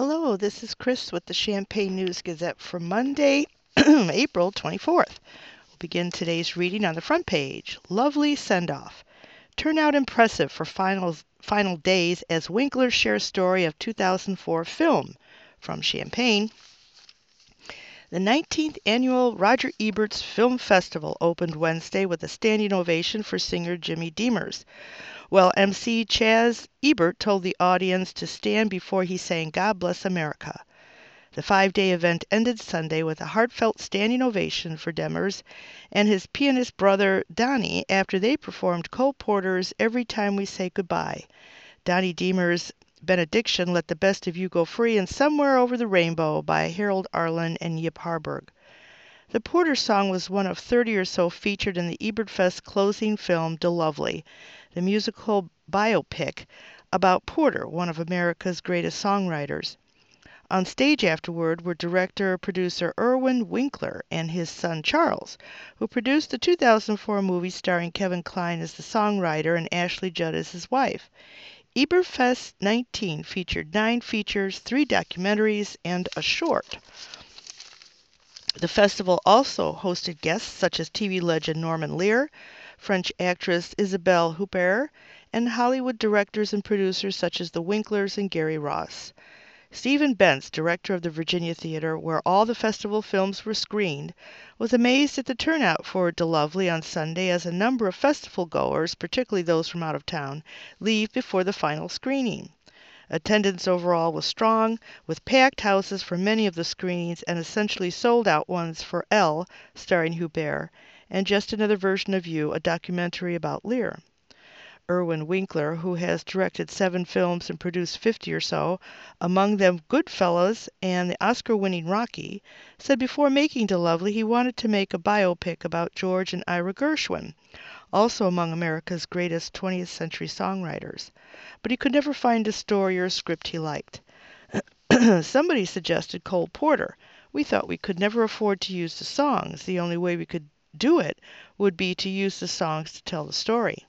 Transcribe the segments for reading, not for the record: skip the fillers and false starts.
Hello, this is Chris with the Champaign News Gazette for Monday, April 24th. We'll begin today's reading on the front page. Lovely send-off. Turnout impressive for final days as Winklers share story of 2004 film. From Champaign. The 19th annual Roger Ebert's Film Festival opened Wednesday with a standing ovation for singer Jimmy Demers. Well, MC Chaz Ebert told the audience to stand before he sang God Bless America. The 5-day event ended Sunday with a heartfelt standing ovation for Demers and his pianist brother Donnie after they performed Cole Porter's Every Time We Say Goodbye. Donnie Demers' benediction, Let the Best of You Go Free, and Somewhere Over the Rainbow by Harold Arlen and Yip Harburg. The Porter song was one of 30 or so featured in the Ebertfest closing film De Lovely, the musical biopic about Porter, one of America's greatest songwriters. On stage afterward were director-producer Irwin Winkler and his son Charles, who produced the 2004 movie starring Kevin Kline as the songwriter and Ashley Judd as his wife. Ebertfest 19 featured 9 features, 3 documentaries, and a short. The festival also hosted guests such as TV legend Norman Lear, French actress Isabelle Huppert, and Hollywood directors and producers such as the Winklers and Gary Ross. Stephen Bentz, director of the Virginia Theater, where all the festival films were screened, was amazed at the turnout for De Lovely on Sunday as a number of festival goers, particularly those from out of town, leave before the final screening. Attendance overall was strong, with packed houses for many of the screenings and essentially sold-out ones for Elle, starring Huppert, and Just Another Version of You, a documentary about Lear. Irwin Winkler, who has directed 7 films and produced 50 or so, among them Goodfellas and the Oscar-winning Rocky, said before making De Lovely he wanted to make a biopic about George and Ira Gershwin, also among America's greatest 20th century songwriters. But he could never find a story or a script he liked. Somebody suggested Cole Porter. We thought we could never afford to use the songs. The only way we could do it would be to use the songs to tell the story.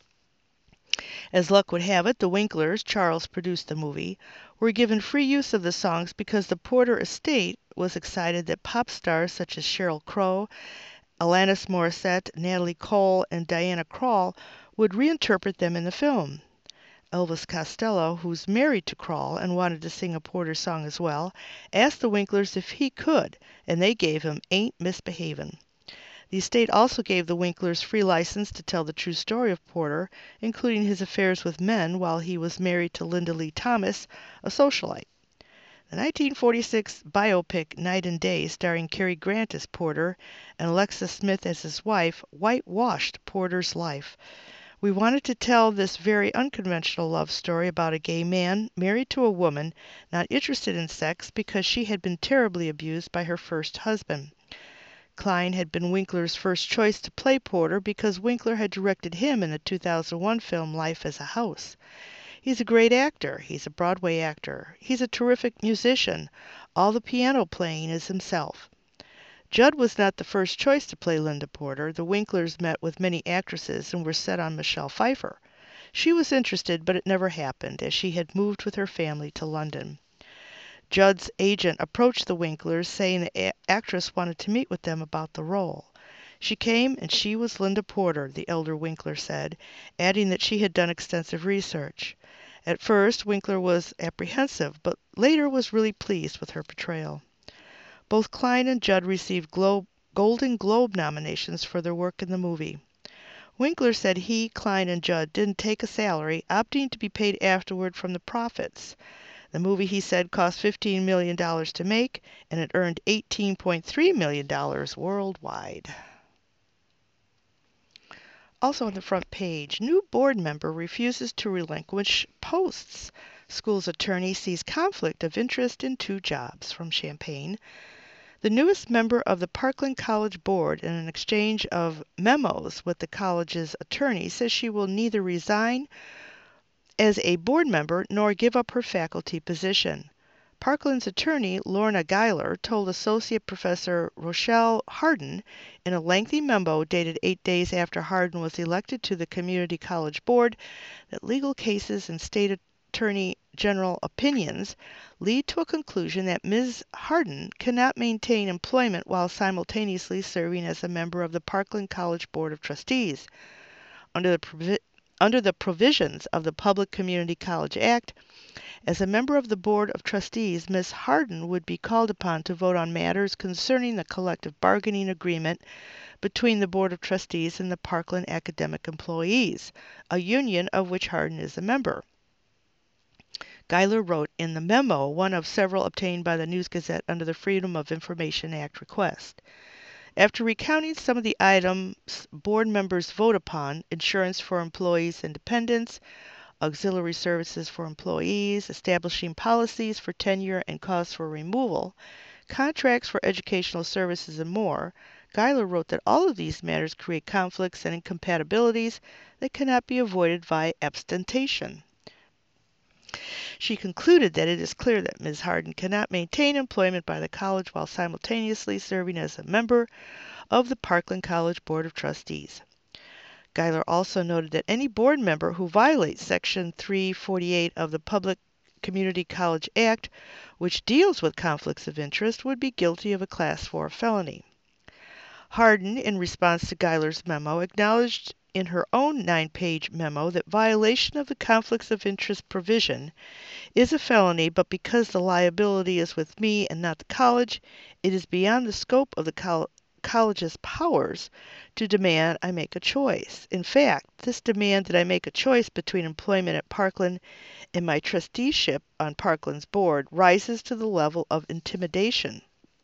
As luck would have it, the Winklers, Charles produced the movie, were given free use of the songs because the Porter estate was excited that pop stars such as Sheryl Crow, Alanis Morissette, Natalie Cole, and Diana Krall would reinterpret them in the film. Elvis Costello, who's married to Krall and wanted to sing a Porter song as well, asked the Winklers if he could, and they gave him Ain't Misbehavin'. The estate also gave the Winklers free license to tell the true story of Porter, including his affairs with men while he was married to Linda Lee Thomas, a socialite. The 1946 biopic Night and Day, starring Cary Grant as Porter and Alexa Smith as his wife, whitewashed Porter's life. We wanted to tell this very unconventional love story about a gay man married to a woman not interested in sex because she had been terribly abused by her first husband. Kline had been Winkler's first choice to play Porter because Winkler had directed him in the 2001 film Life as a House. He's a great actor. He's a Broadway actor. He's a terrific musician. All the piano playing is himself. Judd was not the first choice to play Linda Porter. The Winklers met with many actresses and were set on Michelle Pfeiffer. She was interested, but it never happened, as she had moved with her family to London. Judd's agent approached the Winklers, saying the actress wanted to meet with them about the role. She came, and she was Linda Porter, the elder Winkler said, adding that she had done extensive research. At first, Winkler was apprehensive, but later was really pleased with her portrayal. Both Kline and Judd received Golden Globe nominations for their work in the movie. Winkler said he, Kline, and Judd didn't take a salary, opting to be paid afterward from the profits. The movie, he said, cost $15 million to make, and it earned $18.3 million worldwide. Also on the front page, new board member refuses to relinquish posts. School's attorney sees conflict of interest in 2 jobs. From Champaign. The newest member of the Parkland College Board, in an exchange of memos with the college's attorney, says she will neither resign as a board member nor give up her faculty position. Parkland's attorney, Lorna Geiler, told Associate Professor Rochelle Harden in a lengthy memo dated 8 days after Harden was elected to the Community College Board that legal cases and state Attorney General opinions lead to a conclusion that Ms. Hardin cannot maintain employment while simultaneously serving as a member of the Parkland College Board of Trustees. Under the provisions of the Public Community College Act, as a member of the Board of Trustees, Ms. Hardin would be called upon to vote on matters concerning the collective bargaining agreement between the Board of Trustees and the Parkland Academic Employees, a union of which Hardin is a member. Geiler wrote in the memo, one of several obtained by the News-Gazette under the Freedom of Information Act request. After recounting some of the items board members vote upon, insurance for employees and dependents, auxiliary services for employees, establishing policies for tenure and cause for removal, contracts for educational services, and more, Geiler wrote that all of these matters create conflicts and incompatibilities that cannot be avoided by abstention. She concluded that it is clear that Ms. Hardin cannot maintain employment by the college while simultaneously serving as a member of the Parkland College Board of Trustees. Geiler also noted that any board member who violates Section 348 of the Public Community College Act, which deals with conflicts of interest, would be guilty of a Class 4 felony. Hardin, in response to Geiler's memo, acknowledged in her own 9-page memo that violation of the conflicts of interest provision is a felony, but because the liability is with me and not the college, it is beyond the scope of the college's powers to demand I make a choice. In fact, this demand that I make a choice between employment at Parkland and my trusteeship on Parkland's board rises to the level of intimidation.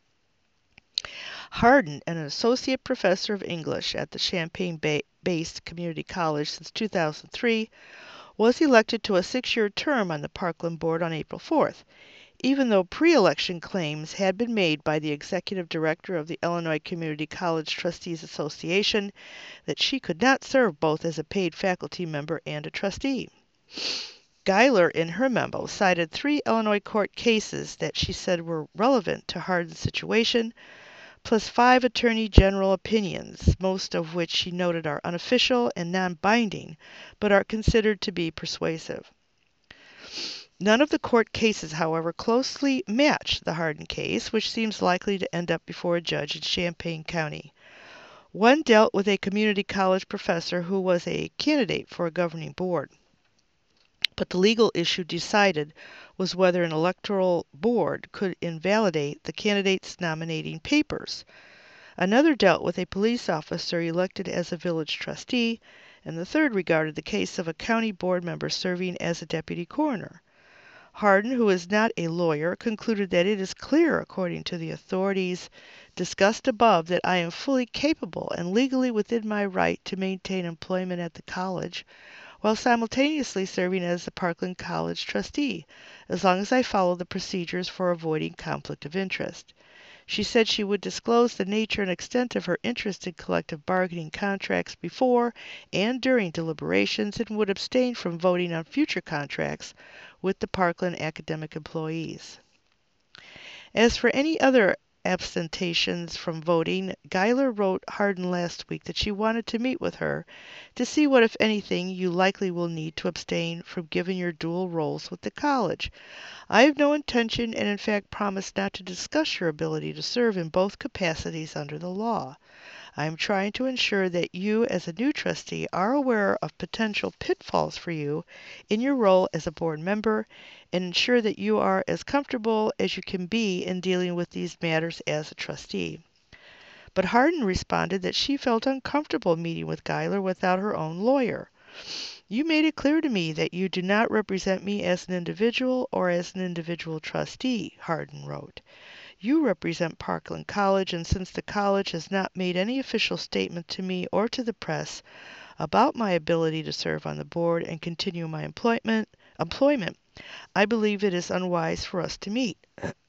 Hardin, an associate professor of English at the Champaign-based community college since 2003, was elected to a 6-year term on the Parkland board on April 4th, even though pre-election claims had been made by the executive director of the Illinois Community College Trustees Association that she could not serve both as a paid faculty member and a trustee. Geiler, in her memo, cited 3 Illinois court cases that she said were relevant to Hardin's situation, plus 5 attorney general opinions, most of which she noted are unofficial and non-binding, but are considered to be persuasive. None of the court cases, however, closely match the Hardin case, which seems likely to end up before a judge in Champaign County. One dealt with a community college professor who was a candidate for a governing board, but the legal issue decided was whether an electoral board could invalidate the candidate's nominating papers. Another dealt with a police officer elected as a village trustee, and the third regarded the case of a county board member serving as a deputy coroner. Hardin, who is not a lawyer, concluded that it is clear, according to the authorities discussed above, that I am fully capable and legally within my right to maintain employment at the college, while simultaneously serving as the Parkland College trustee, as long as I follow the procedures for avoiding conflict of interest. She said she would disclose the nature and extent of her interest in collective bargaining contracts before and during deliberations and would abstain from voting on future contracts with the Parkland academic employees. As for any other abstentions from voting, Geiler wrote Hardin last week that she wanted to meet with her to see what, if anything, you likely will need to abstain from given your dual roles with the college. I have no intention and in fact promise not to discuss your ability to serve in both capacities under the law. I am trying to ensure that you as a new trustee are aware of potential pitfalls for you in your role as a board member and ensure that you are as comfortable as you can be in dealing with these matters as a trustee. But Hardin responded that she felt uncomfortable meeting with Geiler without her own lawyer. You made it clear to me that you do not represent me as an individual or as an individual trustee, Hardin wrote. You represent Parkland College, and since the college has not made any official statement to me or to the press about my ability to serve on the board and continue my employment, I believe it is unwise for us to meet.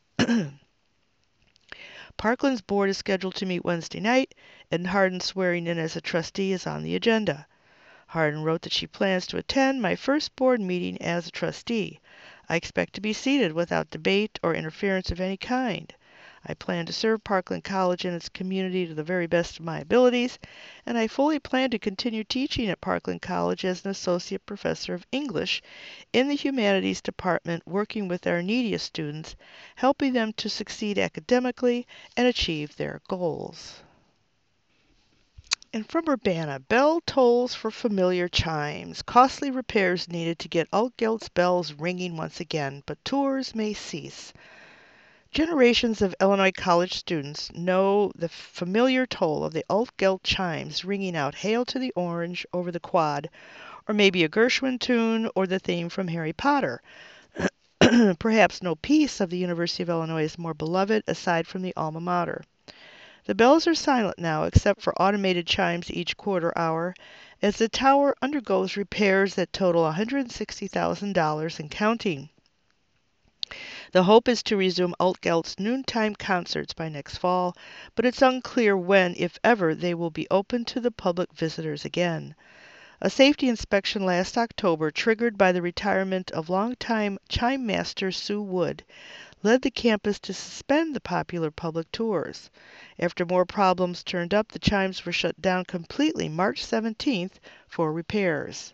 Parkland's board is scheduled to meet Wednesday night, and Hardin's swearing in as a trustee is on the agenda. Hardin wrote that she plans to attend my first board meeting as a trustee. I expect to be seated without debate or interference of any kind. I plan to serve Parkland College and its community to the very best of my abilities, and I fully plan to continue teaching at Parkland College as an associate professor of English in the humanities department, working with our neediest students, helping them to succeed academically and achieve their goals. And from Urbana, bell tolls for familiar chimes. Costly repairs needed to get Altgeld's bells ringing once again, but tours may cease. Generations of Illinois college students know the familiar toll of the Altgeld chimes ringing out Hail to the Orange over the quad, or maybe a Gershwin tune or the theme from Harry Potter. Perhaps no piece of the University of Illinois is more beloved aside from the alma mater. The bells are silent now except for automated chimes each quarter hour as the tower undergoes repairs that total $160,000 and counting. The hope is to resume Altgeld's noontime concerts by next fall, but it's unclear when, if ever, they will be open to the public visitors again. A safety inspection last October, triggered by the retirement of longtime chime master Sue Wood, led the campus to suspend the popular public tours. After more problems turned up, the chimes were shut down completely March 17th for repairs.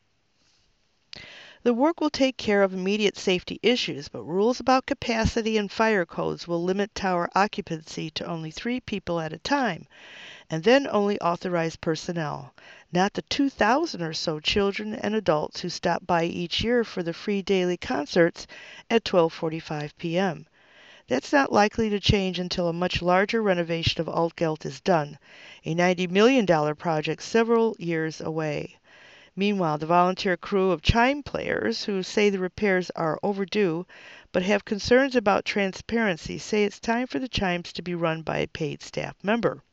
The work will take care of immediate safety issues, but rules about capacity and fire codes will limit tower occupancy to only 3 people at a time, and then only authorized personnel, not the 2,000 or so children and adults who stop by each year for the free daily concerts at 12:45 p.m. That's not likely to change until a much larger renovation of Altgeld is done, a $90 million project several years away. Meanwhile, the volunteer crew of chime players, who say the repairs are overdue but have concerns about transparency, say it's time for the chimes to be run by a paid staff member.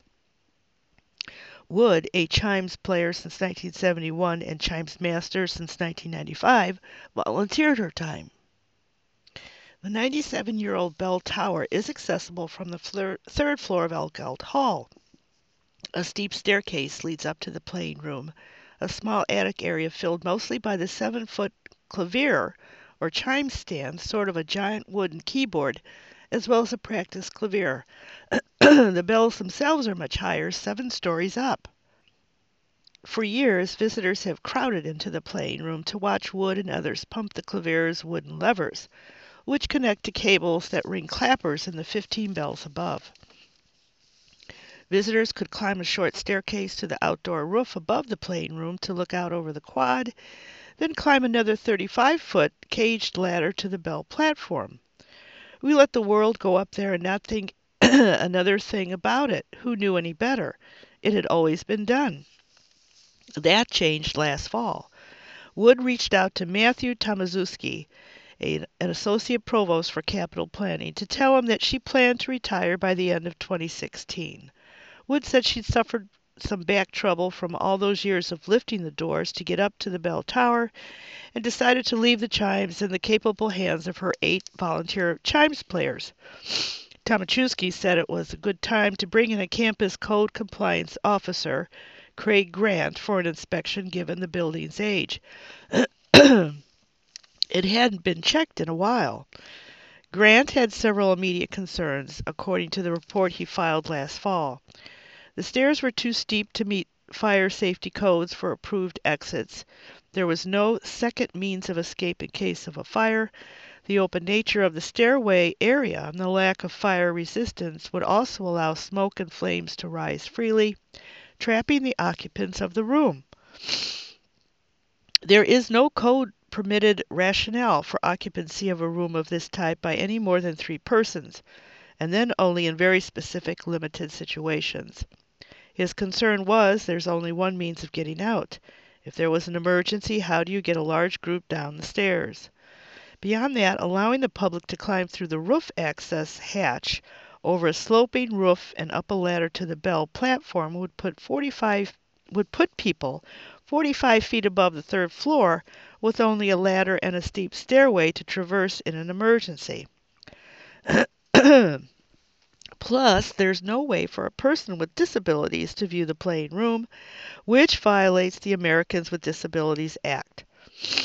Wood, a chimes player since 1971 and chimes master since 1995, volunteered her time. The 97-year-old bell tower is accessible from the third floor of Altgeld Hall. A steep staircase leads up to the playing room, a small attic area filled mostly by the 7-foot clavier, or chime stand, sort of a giant wooden keyboard, as well as a practice clavier. The bells themselves are much higher, 7 stories up. For years, visitors have crowded into the playing room to watch Wood and others pump the clavier's wooden levers, which connect to cables that ring clappers in the 15 bells above. Visitors could climb a short staircase to the outdoor roof above the playing room to look out over the quad, then climb another 35-foot caged ladder to the bell platform. We let the world go up there and not think another thing about it. Who knew any better? It had always been done. That changed last fall. Wood reached out to Matthew Tomaszewski, an associate provost for capital planning, to tell him that she planned to retire by the end of 2016. Wood said she'd suffered some back trouble from all those years of lifting the doors to get up to the bell tower and decided to leave the chimes in the capable hands of her 8 volunteer chimes players. Tomaszewski said it was a good time to bring in a campus code compliance officer, Craig Grant, for an inspection given the building's age. It hadn't been checked in a while. Grant had several immediate concerns, according to the report he filed last fall. The stairs were too steep to meet fire safety codes for approved exits. There was no second means of escape in case of a fire. The open nature of the stairway area and the lack of fire resistance would also allow smoke and flames to rise freely, trapping the occupants of the room. There is no code-permitted rationale for occupancy of a room of this type by any more than 3 persons, and then only in very specific limited situations. His concern was there's only one means of getting out. If there was an emergency, how do you get a large group down the stairs? Beyond that, allowing the public to climb through the roof access hatch over a sloping roof and up a ladder to the bell platform would put people 45 feet above the 3rd floor with only a ladder and a steep stairway to traverse in an emergency. Plus, there's no way for a person with disabilities to view the playing room, which violates the Americans with Disabilities Act.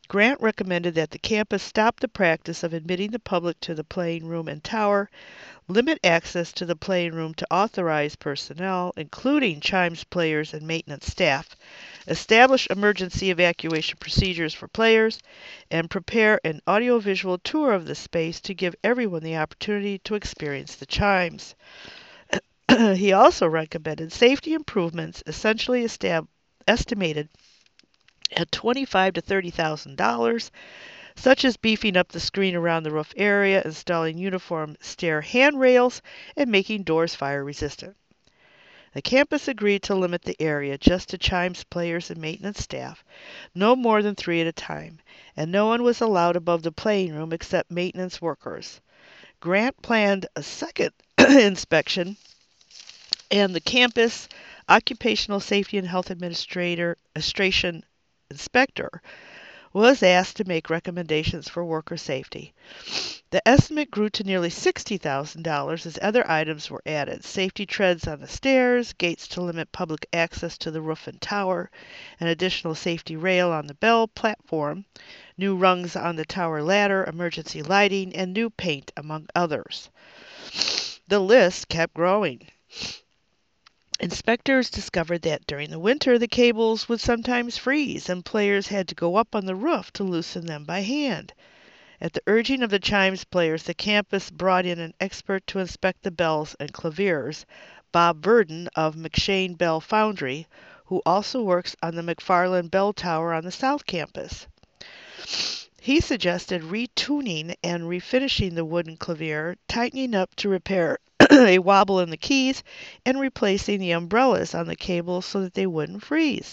Grant recommended that the campus stop the practice of admitting the public to the playing room and tower, limit access to the playing room to authorized personnel, including chimes players and maintenance staff, establish emergency evacuation procedures for players, and prepare an audiovisual tour of the space to give everyone the opportunity to experience the chimes. He also recommended safety improvements essentially estimated at $25,000 to $30,000, such as beefing up the screen around the roof area, installing uniform stair handrails, and making doors fire resistant. The campus agreed to limit the area just to chimes players and maintenance staff, no more than 3 at a time, and no one was allowed above the playing room except maintenance workers. Grant planned a second inspection, and the campus Occupational Safety and Health Administration inspector was asked to make recommendations for worker safety. The estimate grew to nearly $60,000 as other items were added: safety treads on the stairs, gates to limit public access to the roof and tower, an additional safety rail on the bell platform, new rungs on the tower ladder, emergency lighting, and new paint, among others. The list kept growing. Inspectors discovered that during the winter the cables would sometimes freeze and players had to go up on the roof to loosen them by hand. At the urging of the chimes players, the campus brought in an expert to inspect the bells and claviers, Bob Verdon of McShane Bell Foundry, who also works on the McFarland Bell Tower on the South Campus. He suggested retuning and refinishing the wooden clavier, tightening up to repair a wobble in the keys, and replacing the umbrellas on the cables so that they wouldn't freeze.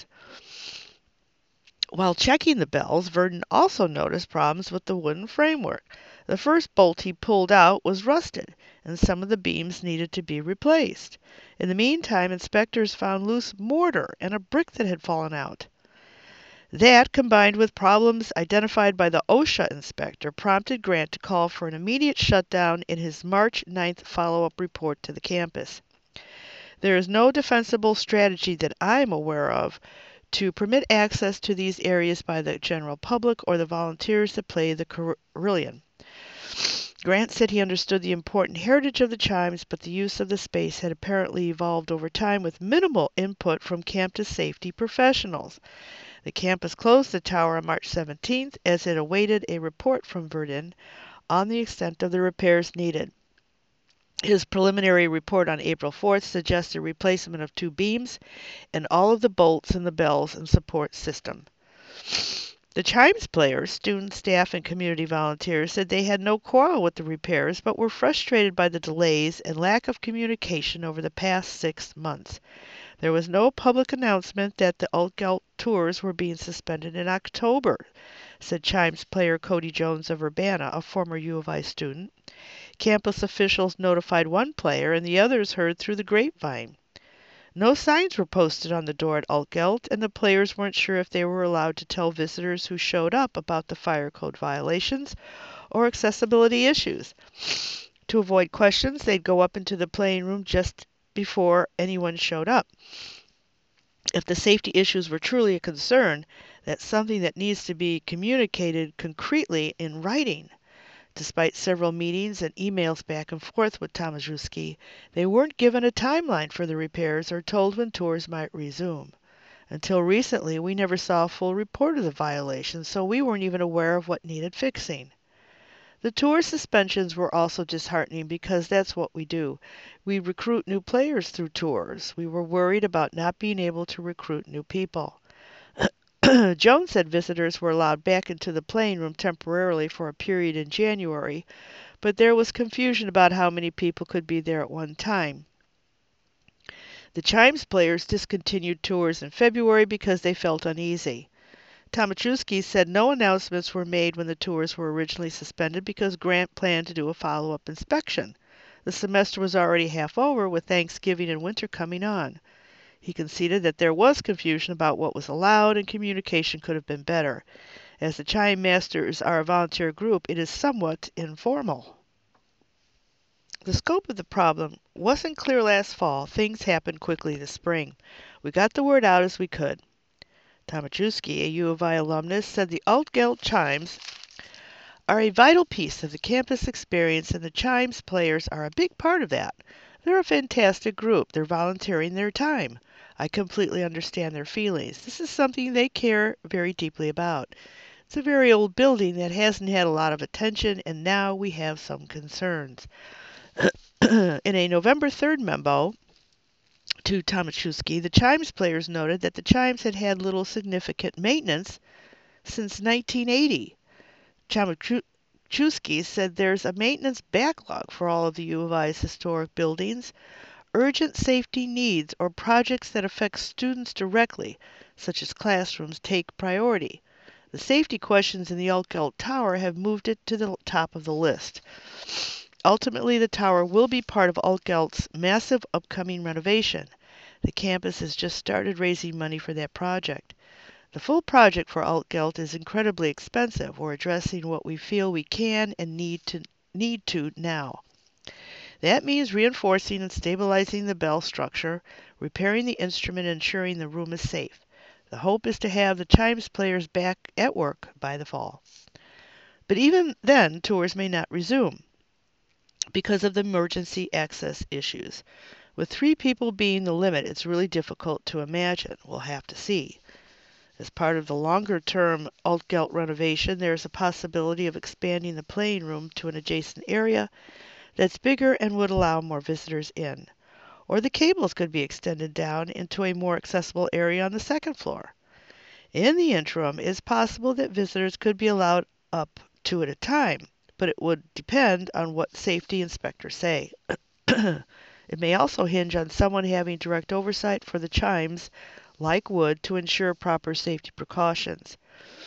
While checking the bells, Verdon also noticed problems with the wooden framework. The first bolt he pulled out was rusted, and some of the beams needed to be replaced. In the meantime, inspectors found loose mortar and a brick that had fallen out. That, combined with problems identified by the OSHA inspector, prompted Grant to call for an immediate shutdown in his March 9th follow-up report to the campus. There is no defensible strategy that I am aware of to permit access to these areas by the general public or the volunteers that play the carillon. Grant said he understood the important heritage of the chimes, but the use of the space had apparently evolved over time with minimal input from campus safety professionals. The campus closed the tower on March 17th as it awaited a report from Verdon on the extent of the repairs needed. His preliminary report on April 4th suggested replacement of 2 beams and all of the bolts in the bells and support system. The chimes players, students, staff, and community volunteers said they had no quarrel with the repairs but were frustrated by the delays and lack of communication over the past 6 months. There was no public announcement that the Altgeld tours were being suspended in October, said chimes player Cody Jones of Urbana, a former U of I student. Campus officials notified one player and the others heard through the grapevine. No signs were posted on the door at Altgeld, and the players weren't sure if they were allowed to tell visitors who showed up about the fire code violations or accessibility issues. To avoid questions, they'd go up into the playing room just before anyone showed up. If the safety issues were truly a concern, that's something that needs to be communicated concretely in writing. Despite several meetings and emails back and forth with Tomaszewski, they weren't given a timeline for the repairs or told when tours might resume. Until recently, we never saw a full report of the violations, so we weren't even aware of what needed fixing. The tour suspensions were also disheartening because that's what we do. We recruit new players through tours. We were worried about not being able to recruit new people. Jones said visitors were allowed back into the playing room temporarily for a period in January, but there was confusion about how many people could be there at one time. The chimes players discontinued tours in February because they felt uneasy. Tomaszewski said no announcements were made when the tours were originally suspended because Grant planned to do a follow-up inspection. The semester was already half over, with Thanksgiving and winter coming on. He conceded that there was confusion about what was allowed and communication could have been better. As the Chime Masters are a volunteer group, it is somewhat informal. The scope of the problem wasn't clear last fall. Things happened quickly this spring. We got the word out as we could. Tomaszewski, a U of I alumnus, said the Altgeld chimes are a vital piece of the campus experience, and the chimes players are a big part of that. They're a fantastic group. They're volunteering their time. I completely understand their feelings. This is something they care very deeply about. It's a very old building that hasn't had a lot of attention, and now we have some concerns. In a November 3rd memo to Tomaszewski, the chimes players noted that the chimes had had little significant maintenance since 1980. Tomaszewski said there's a maintenance backlog for all of the U of I's historic buildings. Urgent safety needs or projects that affect students directly, such as classrooms, take priority. The safety questions in the Altgeld Tower have moved it to the top of the list. Ultimately, the tower will be part of Altgeld's massive upcoming renovation. The campus has just started raising money for that project. The full project for Altgeld is incredibly expensive. We're addressing what we feel we can and need to now. That means reinforcing and stabilizing the bell structure, repairing the instrument, and ensuring the room is safe. The hope is to have the chimes players back at work by the fall. But even then, tours may not resume because of the emergency access issues. With 3 people being the limit, it's really difficult to imagine. We'll have to see. As part of the longer-term Altgeld renovation, there is a possibility of expanding the playing room to an adjacent area that's bigger and would allow more visitors in. Or the cables could be extended down into a more accessible area on the 2nd floor. In the interim, it's possible that visitors could be allowed up 2 at a time, but it would depend on what safety inspectors say. It may also hinge on someone having direct oversight for the chimes, like Wood, to ensure proper safety precautions.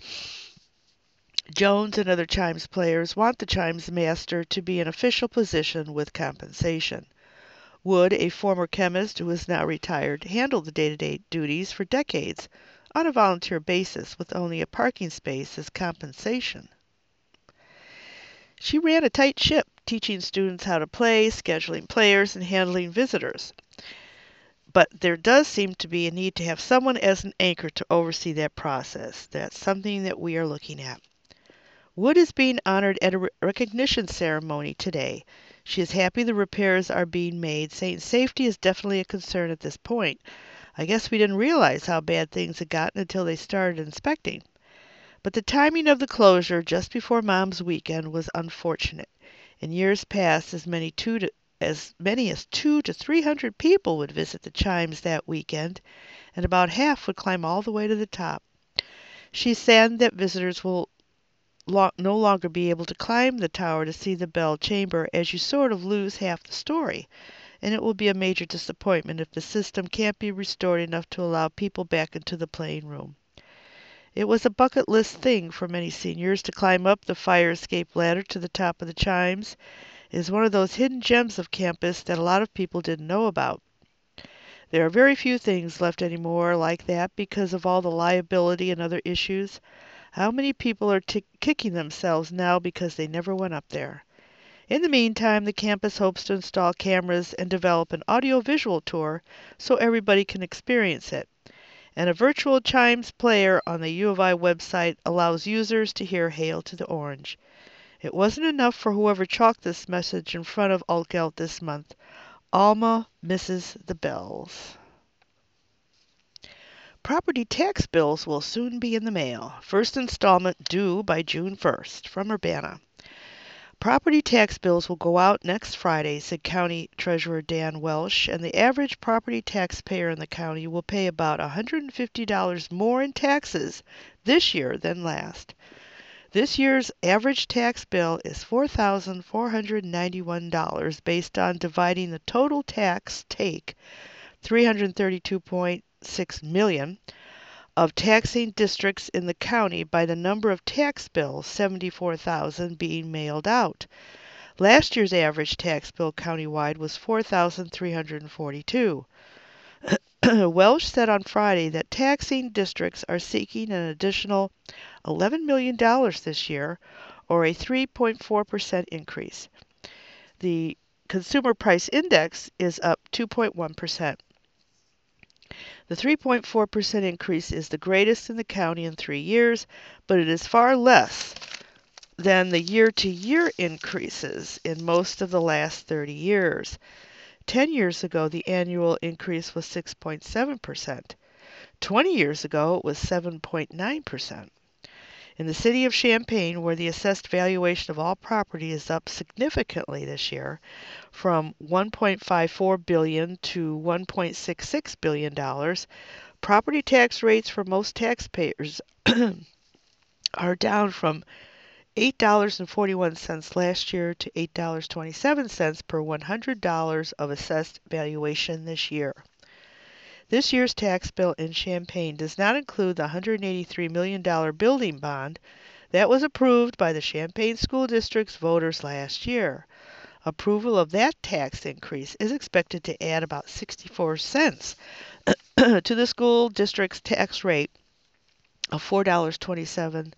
Jones and other chimes players want the chimes master to be an official position with compensation. Wood, a former chemist who is now retired, handled the day-to-day duties for decades on a volunteer basis with only a parking space as compensation. She ran a tight ship, teaching students how to play, scheduling players, and handling visitors. But there does seem to be a need to have someone as an anchor to oversee that process. That's something that we are looking at. Wood is being honored at a recognition ceremony today. She is happy the repairs are being made, saying safety is definitely a concern at this point. I guess we didn't realize how bad things had gotten until they started inspecting. But the timing of the closure just before Mom's weekend was unfortunate. In years past, as many as 200 to 300 people would visit the chimes that weekend, and about half would climb all the way to the top. She's sad that visitors will no longer be able to climb the tower to see the bell chamber, as you sort of lose half the story, and it will be a major disappointment if the system can't be restored enough to allow people back into the playing room. It was a bucket list thing for many seniors to climb up the fire escape ladder to the top of the chimes. It is one of those hidden gems of campus that a lot of people didn't know about. There are very few things left anymore like that because of all the liability and other issues. How many people are kicking themselves now because they never went up there? In the meantime, the campus hopes to install cameras and develop an audio-visual tour so everybody can experience it. And a virtual chimes player on the U of I website allows users to hear Hail to the Orange. It wasn't enough for whoever chalked this message in front of Altgeld this month. Alma misses the bells. Property tax bills will soon be in the mail. First installment due by June 1st. From Urbana. Property tax bills will go out next Friday, said County Treasurer Dan Welsh, and the average property taxpayer in the county will pay about $150 more in taxes this year than last. This year's average tax bill is $4,491 based on dividing the total tax take, $332.6 million, of taxing districts in the county by the number of tax bills, 74,000, being mailed out. Last year's average tax bill countywide was 4,342. Welsh said on Friday that taxing districts are seeking an additional $11 million this year, or a 3.4% increase. The Consumer Price Index is up 2.1%. The 3.4% increase is the greatest in the county in 3 years, but it is far less than the year-to-year increases in most of the last 30 years. 10 years ago, the annual increase was 6.7%. 20 years ago, it was 7.9%. In the city of Champaign, where the assessed valuation of all property is up significantly this year, from $1.54 billion to $1.66 billion, property tax rates for most taxpayers are down from $8.41 last year to $8.27 per $100 of assessed valuation this year. This year's tax bill in Champaign does not include the $183 million building bond that was approved by the Champaign School District's voters last year. Approval of that tax increase is expected to add about 64 cents to the school district's tax rate of $4.27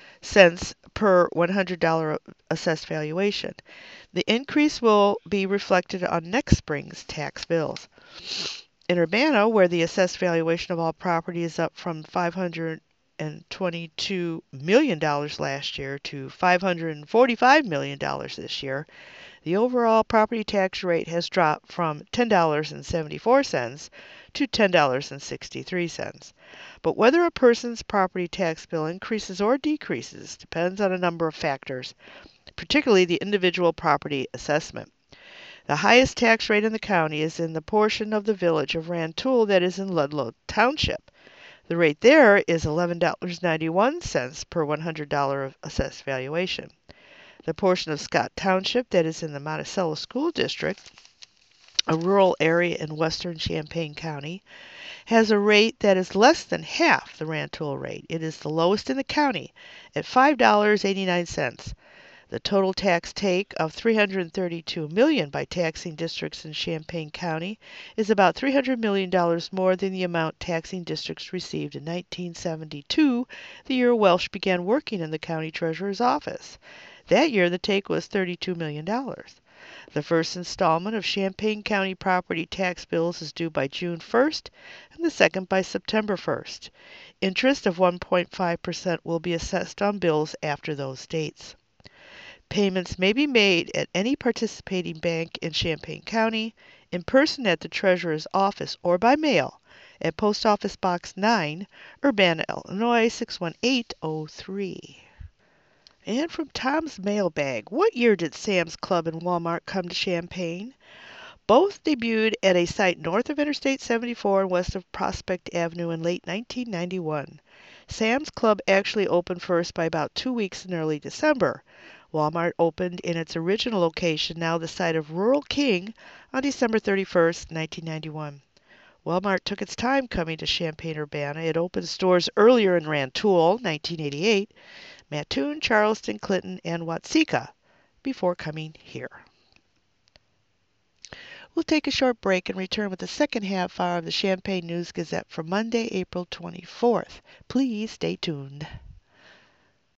per $100 assessed valuation. The increase will be reflected on next spring's tax bills. In Urbana, where the assessed valuation of all property is up from $522 million last year to $545 million this year, the overall property tax rate has dropped from $10.74 to $10.63. But whether a person's property tax bill increases or decreases depends on a number of factors, particularly the individual property assessment. The highest tax rate in the county is in the portion of the village of Rantoul that is in Ludlow Township. The rate there is $11.91 per $100 of assessed valuation. The portion of Scott Township that is in the Monticello School District, a rural area in western Champaign County, has a rate that is less than half the Rantoul rate. It is the lowest in the county at $5.89. The total tax take of $332 million by taxing districts in Champaign County is about $300 million more than the amount taxing districts received in 1972, the year Welsh began working in the county treasurer's office. That year, the take was $32 million. The first installment of Champaign County property tax bills is due by June 1st and the second by September 1st. Interest of 1.5% will be assessed on bills after those dates. Payments may be made at any participating bank in Champaign County, in person at the treasurer's office, or by mail at Post Office Box 9, Urbana, Illinois 61803. And from Tom's Mailbag, what year did Sam's Club and Walmart come to Champaign? Both debuted at a site north of Interstate 74 and west of Prospect Avenue in late 1991. Sam's Club actually opened first by about 2 weeks in early December. Walmart opened in its original location, now the site of Rural King, on December 31st, 1991. Walmart took its time coming to Champaign-Urbana. It opened stores earlier in Rantoul, 1988, Mattoon, Charleston, Clinton, and Watseka, before coming here. We'll take a short break and return with the second half hour of the Champaign News Gazette for Monday, April 24th. Please stay tuned.